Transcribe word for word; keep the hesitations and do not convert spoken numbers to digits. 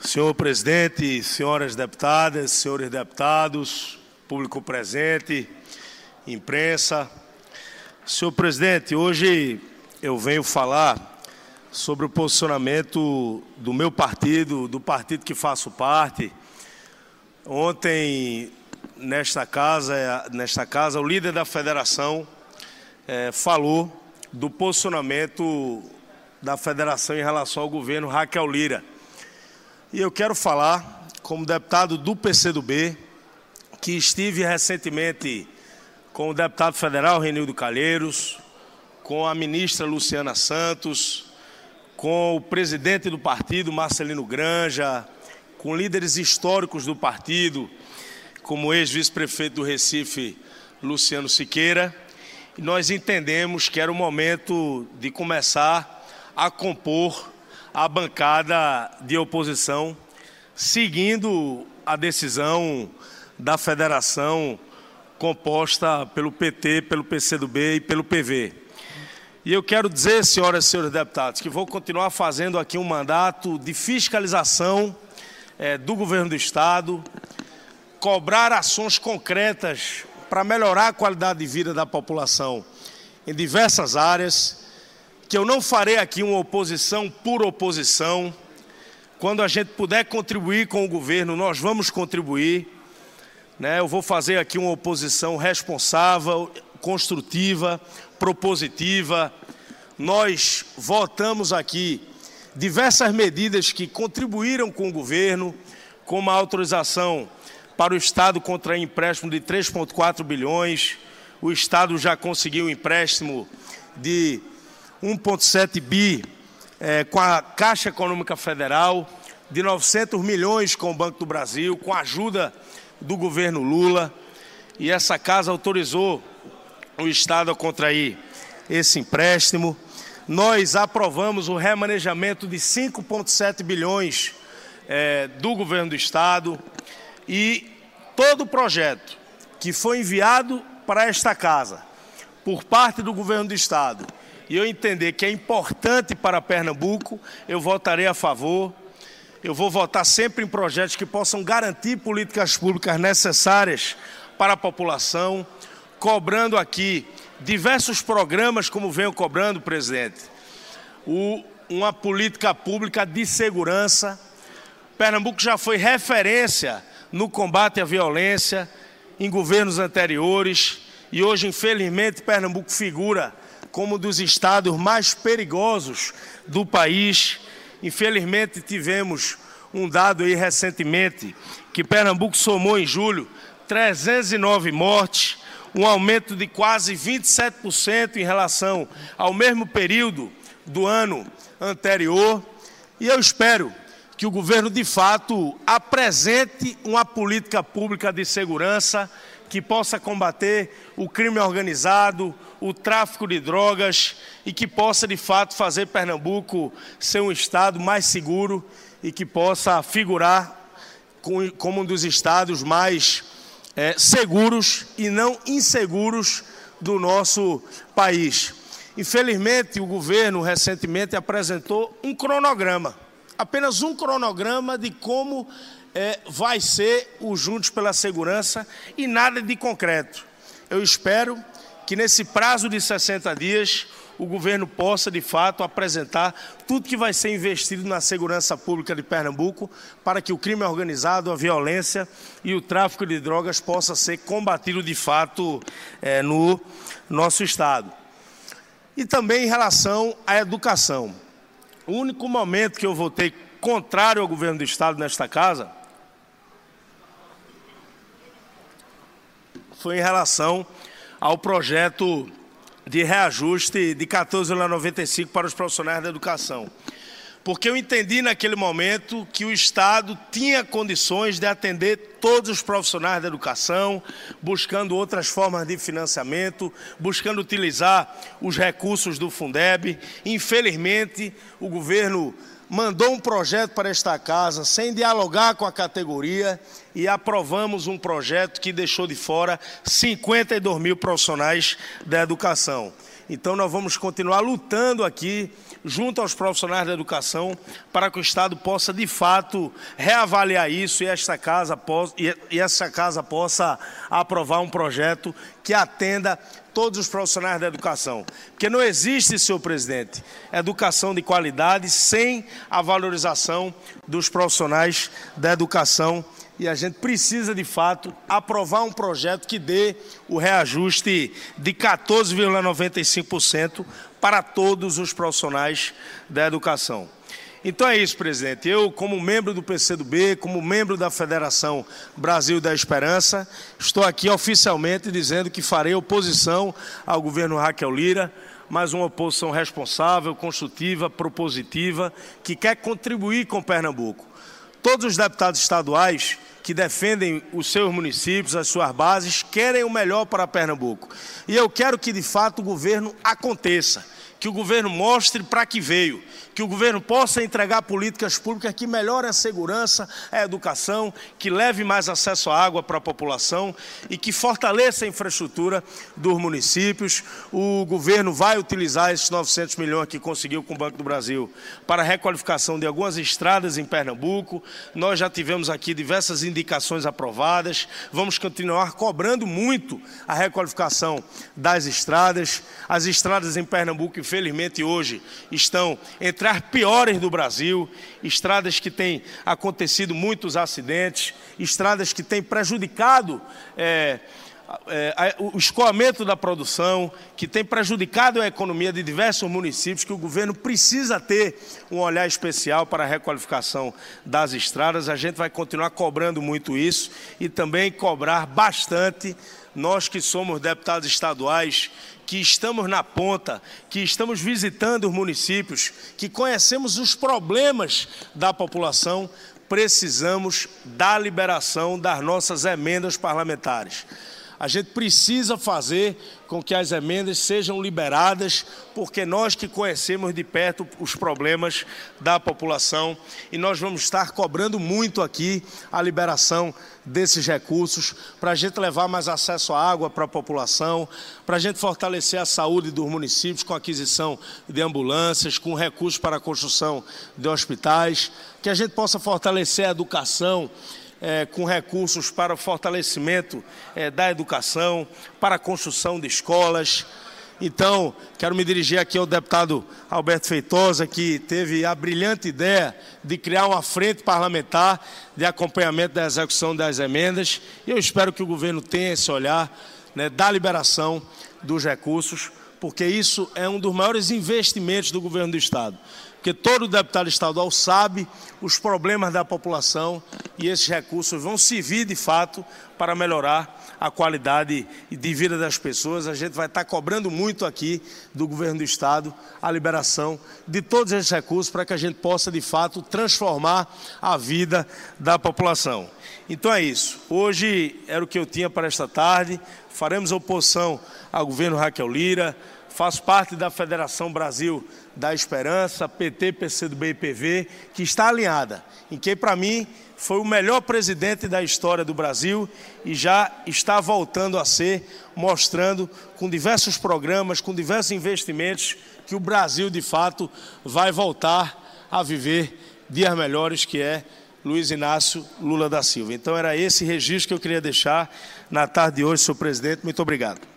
Senhor presidente, senhoras deputadas, senhores deputados, público presente, imprensa. Senhor presidente, hoje eu venho falar sobre o posicionamento do meu partido, do partido que faço parte. Ontem, nesta casa, nesta casa o líder da federação é, falou do posicionamento da federação em relação ao governo Raquel Lira. E eu quero falar, como deputado do P C do B, que estive recentemente com o deputado federal Renildo Calheiros, com a ministra Luciana Santos, com o presidente do partido, Marcelino Granja, com líderes históricos do partido, como o ex-vice-prefeito do Recife, Luciano Siqueira, e nós entendemos que era o momento de começar a compor a bancada de oposição, seguindo a decisão da federação composta pelo P T, pelo P C do B e pelo P V. E eu quero dizer, senhoras e senhores deputados, que vou continuar fazendo aqui um mandato de fiscalização é, do governo do Estado, cobrar ações concretas para melhorar a qualidade de vida da população em diversas áreas, que eu não farei aqui uma oposição por oposição. Quando a gente puder contribuir com o governo, nós vamos contribuir, né? Eu vou fazer aqui uma oposição responsável, construtiva, propositiva. Nós votamos aqui diversas medidas que contribuíram com o governo, como a autorização para o Estado contrair empréstimo de três vírgula quatro bilhões. O Estado já conseguiu um empréstimo de um vírgula sete bi é, com a Caixa Econômica Federal, de novecentos milhões com o Banco do Brasil, com a ajuda do governo Lula. E essa casa autorizou o Estado a contrair esse empréstimo. Nós aprovamos o remanejamento de cinco vírgula sete bilhões é, do governo do Estado. E todo o projeto que foi enviado para esta casa por parte do governo do Estado, e eu entender que é importante para Pernambuco, eu votarei a favor. Eu vou votar sempre em projetos que possam garantir políticas públicas necessárias para a população, cobrando aqui diversos programas, como venho cobrando, presidente, o, uma política pública de segurança. Pernambuco já foi referência no combate à violência em governos anteriores e hoje, infelizmente, Pernambuco figura como um dos estados mais perigosos do país. Infelizmente, tivemos um dado aí recentemente que Pernambuco somou em julho trezentas e nove mortes, um aumento de quase vinte e sete por cento em relação ao mesmo período do ano anterior. E eu espero que o governo, de fato, apresente uma política pública de segurança que possa combater o crime organizado, o tráfico de drogas e que possa, de fato, fazer Pernambuco ser um estado mais seguro e que possa figurar como um dos estados mais é, seguros e não inseguros do nosso país. Infelizmente, o governo recentemente apresentou um cronograma, apenas um cronograma de como é, vai ser o Juntos pela Segurança e nada de concreto. Eu espero que nesse prazo de sessenta dias o governo possa, de fato, apresentar tudo que vai ser investido na segurança pública de Pernambuco para que o crime organizado, a violência e o tráfico de drogas possa ser combatido, de fato, é, no nosso estado. E também em relação à educação. O único momento que eu votei contrário ao governo do estado nesta casa foi em relação ao projeto de reajuste de quatorze vírgula noventa e cinco para os profissionais da educação. Porque eu entendi naquele momento que o Estado tinha condições de atender todos os profissionais da educação, buscando outras formas de financiamento, buscando utilizar os recursos do Fundeb. Infelizmente, o governo mandou um projeto para esta casa sem dialogar com a categoria e aprovamos um projeto que deixou de fora cinquenta e dois mil profissionais da educação. Então nós vamos continuar lutando aqui junto aos profissionais da educação, para que o Estado possa, de fato, reavaliar isso e esta casa possa, e essa casa possa aprovar um projeto que atenda todos os profissionais da educação. Porque não existe, senhor presidente, educação de qualidade sem a valorização dos profissionais da educação. E a gente precisa, de fato, aprovar um projeto que dê o reajuste de quatorze vírgula noventa e cinco por cento para todos os profissionais da educação. Então é isso, presidente. Eu, como membro do P C do B, como membro da Federação Brasil da Esperança, estou aqui oficialmente dizendo que farei oposição ao governo Raquel Lira, mas uma oposição responsável, construtiva, propositiva, que quer contribuir com Pernambuco. Todos os deputados estaduais que defendem os seus municípios, as suas bases, querem o melhor para Pernambuco. E eu quero que, de fato, o governo aconteça, que o governo mostre para que veio, que o governo possa entregar políticas públicas que melhorem a segurança, a educação, que leve mais acesso à água para a população e que fortaleça a infraestrutura dos municípios. O governo vai utilizar esses novecentos milhões que conseguiu com o Banco do Brasil para a requalificação de algumas estradas em Pernambuco. Nós já tivemos aqui diversas indicações aprovadas. Vamos continuar cobrando muito a requalificação das estradas. As estradas em Pernambuco, infelizmente, hoje estão entre as piores do Brasil, estradas que têm acontecido muitos acidentes, estradas que têm prejudicado é, é, o escoamento da produção, que têm prejudicado a economia de diversos municípios, que o governo precisa ter um olhar especial para a requalificação das estradas. A gente vai continuar cobrando muito isso e também cobrar bastante, nós que somos deputados estaduais, que estamos na ponta, que estamos visitando os municípios, que conhecemos os problemas da população, precisamos da liberação das nossas emendas parlamentares. A gente precisa fazer com que as emendas sejam liberadas, porque nós que conhecemos de perto os problemas da população e nós vamos estar cobrando muito aqui a liberação desses recursos para a gente levar mais acesso à água para a população, para a gente fortalecer a saúde dos municípios com a aquisição de ambulâncias, com recursos para a construção de hospitais, que a gente possa fortalecer a educação, É, com recursos para o fortalecimento é, da educação, para a construção de escolas. Então, quero me dirigir aqui ao deputado Alberto Feitosa, que teve a brilhante ideia de criar uma frente parlamentar de acompanhamento da execução das emendas. E eu espero que o governo tenha esse olhar, né, da liberação dos recursos, porque isso é um dos maiores investimentos do governo do Estado. Porque todo deputado estadual sabe os problemas da população e esses recursos vão servir, de fato, para melhorar a qualidade de vida das pessoas. A gente vai estar cobrando muito aqui do governo do Estado a liberação de todos esses recursos para que a gente possa, de fato, transformar a vida da população. Então é isso. Hoje era o que eu tinha para esta tarde. Faremos oposição ao governo Raquel Lira. Faço parte da Federação Brasil da Esperança, P T, P C do B e P V, que está alinhada, em que, para mim, foi o melhor presidente da história do Brasil e já está voltando a ser, mostrando com diversos programas, com diversos investimentos, que o Brasil, de fato, vai voltar a viver dias melhores, que é Luiz Inácio Lula da Silva. Então, era esse registro que eu queria deixar na tarde de hoje, senhor presidente. Muito obrigado.